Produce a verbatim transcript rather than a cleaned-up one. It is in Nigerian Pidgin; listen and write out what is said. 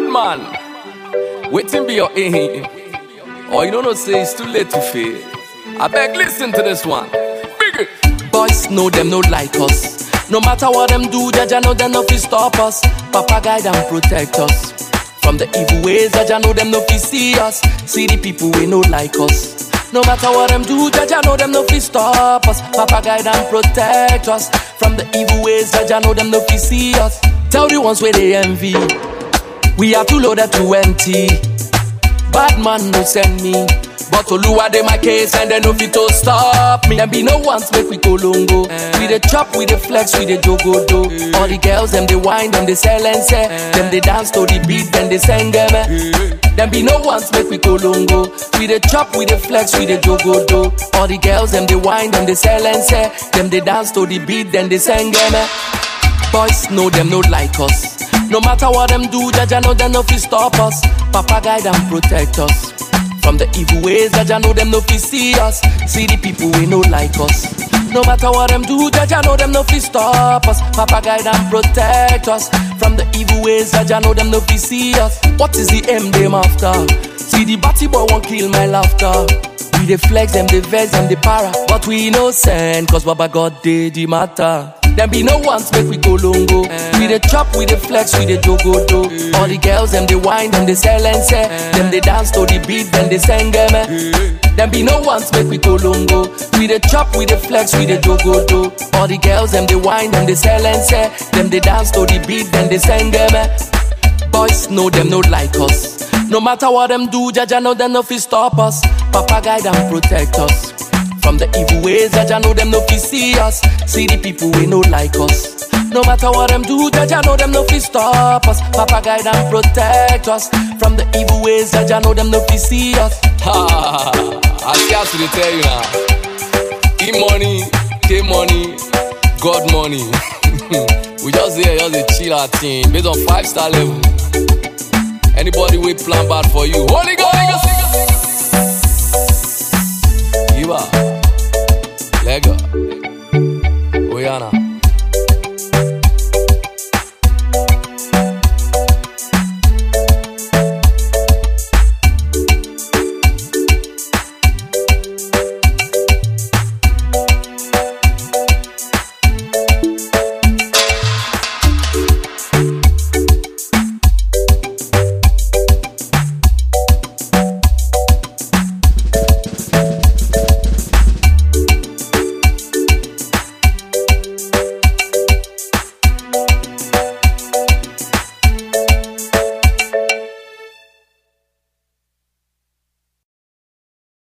Bad man, waiting be your aim. Or you don't know, say it's too late to fail. I beg, listen to this one. Big it. Boys know them no like us. No matter what them do, Jaja know them no fi stop us. Papa guide and protect us from the evil ways. Jaja know them no fi see us. See the people we no like us. No matter what them do, Jaja know them no fi stop us. Papa guide and protect us from the evil ways. Jaja know them no fi see us. Tell the ones where they envy, we are too loaded to empty. Bad man no send me, but Oluwa dey my case and they no fit to stop me. Them be no ones make we go longo. Uh, we dey chop, we dey flex, we dey jogo do. Uh, All the girls them they whine, them they sell and say. Uh, them they dance to the beat, then they sing them. Uh, them be no ones make we go longo. We dey chop, we dey flex, we dey jogo do. All the girls them they whine, them they sell and say. Them they dance to the beat, then they sing them. Uh, Boys know them no like us. No matter what them do, Jaja know them no fi stop us. Papa guide and protect us from the evil ways. Jaja know them no fi see us. See the people we no like us. No matter what them do, Jaja know them no fi stop us. Papa guide and protect us from the evil ways. Jaja know them no fi see us. What is the aim them after? See the batty boy won't kill my laughter. We dey flex them, they vex them, they para, but we innocent, cause Baba God did the matter. Them be no ones make we go longo. Uh, we dey chop, we dey flex, we dey jogo do. Uh, All the girls them they whine, them they sell and say. Uh, them they dance to the beat, then they sing them. Uh, them be no ones make we go longo. We dey chop, we dey flex, we dey jogo do. All the girls them they whine, them they sell and say. Them they dance to the beat, then they sing them. Uh, Boys know them no like us. No matter what them do, Jaja know them no fi stop us. Papa guide and protect us from the evil ways. Jaja know them no fi see us. See the people we no like us. No matter what them do, Jaja know them no fi stop us. Papa guide and protect us from the evil ways. Jaja know them no fi see us. Ha! I scared to tell you now. E money, K money, God money. We just here, just a chill our team based on five star level. Anybody we plan bad for you, Holy Ghost. Iba, Lego, Oyana.